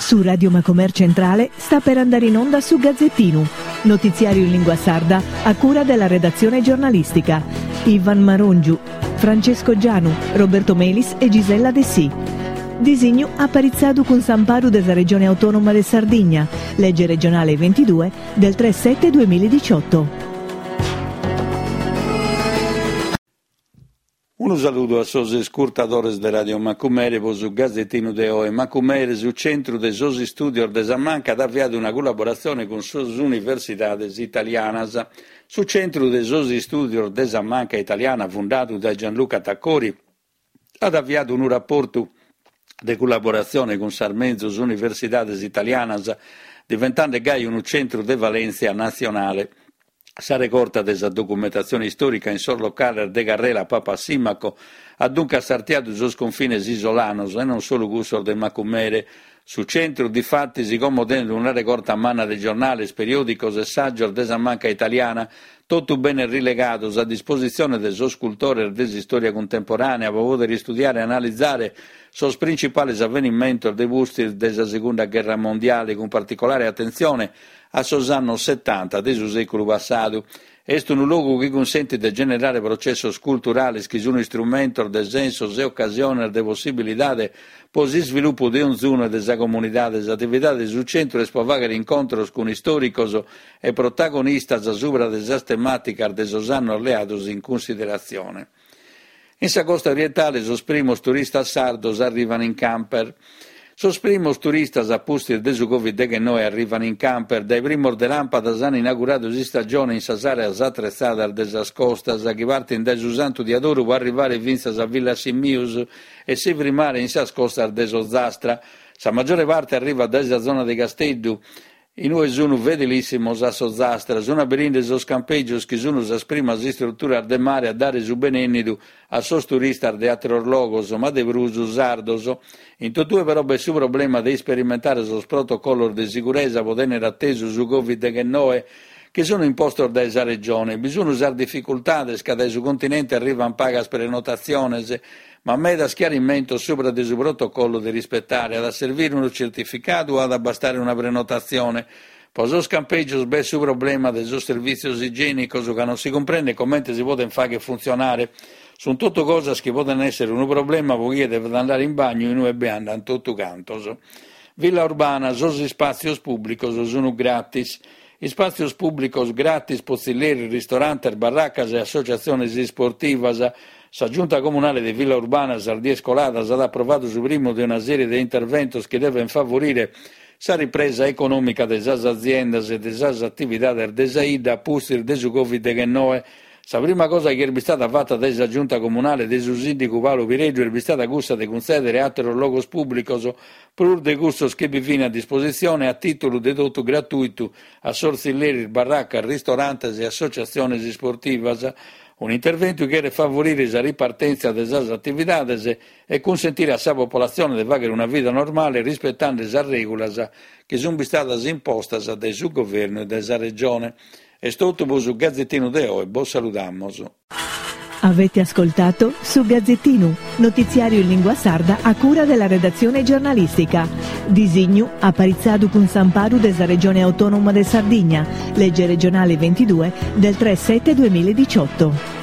Su Radio Macomer Centrale sta per andare in onda su Gazzettino, notiziario in lingua sarda a cura della redazione giornalistica. Ivan Marongiu, Francesco Gianu, Roberto Melis e Gisella De Sì. Disegno apparizzado con Samparu della Regione Autonoma de Sardigna, legge regionale 22 del 3/7/2018. Un saluto a sos ascoltadores de Radio Macumere, su Gazzettino de Oe. Macumere, su centro de sos studios de Sammanca, ha avviato una collaborazione con sos universidades italianas. Su centro de sos studios de Sammanca italiana, fondato da Gianluca Taccori, ha avviato un rapporto di collaborazione con sarmenzos universidades italianas, diventando un centro de Valencia nazionale. Sa recorta della documentazione storica in sor locale de Garrela Papa Simaco, dunque sartiato sos confines isolanos e non solo gustor del Macumere. Su centro di fatti si comodendo una recorta manna dei giornali, periodicos e saggios de Sammanca italiana, tutto bene rilegato a disposizione del sos scultore della storia contemporanea, per poter studiare e analizzare sos principali avvenimenti dei busti della seconda guerra mondiale, con particolare attenzione a sos anni 70 del secolo passato. È un luogo che consente di generare processi culturali che sono strumenti di senso e occasioni di possibilità per il sviluppo di un zona della comunità. Le attività del centro spovagano incontri con storici e protagonisti sopra delle tematiche di esos anni alleati in considerazione. In sa costa orientale, sos primos turistas sardos arrivano in camper. Sos primos turistas appusti de su Covid che noi arrivano in camper, dai primos de lampadas hanno inaugurato si stagione in sas areas attrezzate desas costas, che partono da su Santo di Adoro per arrivare vinzas a Villa Simmius e si primare in sas costas de Sozastra. Sa maggiore parte arriva da esa zona di Castello. I noi sono vedelissimos a Sozastra, sono aperinde sos campeggios che sono sas primas strutturas de mare a dare su benenidu a sos turistas de atros logos, ma de brusus sardos. In tutto però è su problema di sperimentare sos protocolli di sicurezza potendo atteso su Covid che noi che sono imposti da esa regione. Bisogna usare difficoltà che da su continente arrivano pagas prenotazioni, ma a me da schiarimento sopra del protocollo di rispettare, ad servire uno certificato o ad abbastare una prenotazione. Poi lo scampeggio è su problema del servizio igienico che non si comprende come si può fare funzionare. Sono tutte cose che possono essere un problema perché deve andare in bagno e noi abbiamo in tutto canto. Villa Urbana, gli spazi pubblici sono gratis. I spazi pubblici gratis, pozzileri, ristoranti, barraccas e associazioni sportive. La Giunta Comunale di Villa Urbana Sardia Scolata ha approvato su primo di una serie di interventi che devono favorire la ripresa economica delle aziende e delle attività del desaida, pustir de su Covid che noi. La prima cosa che è stata fatta dalla Giunta Comunale del sindaco Paolo Pireggio è stata questa di concedere altri logos pubblicos pur de gustos che vi fino a disposizione a titolo di tutto gratuito a sorzilleri, barracca, ristoranti e associazioni sportive. Un intervento che deve favorire la ripartenza delle attività e consentire alla popolazione di vivere una vita normale rispettando le regole che sono state imposte dal suo governo e dalla regione. È tutto su Gazzettino de Oe, buon salutamos. Avete ascoltato su Gazzettino, notiziario in lingua sarda a cura della redazione giornalistica. Disegno apparizzado con Samparu della Regione Autonoma de Sardigna, legge regionale 22 del 3/7/2018.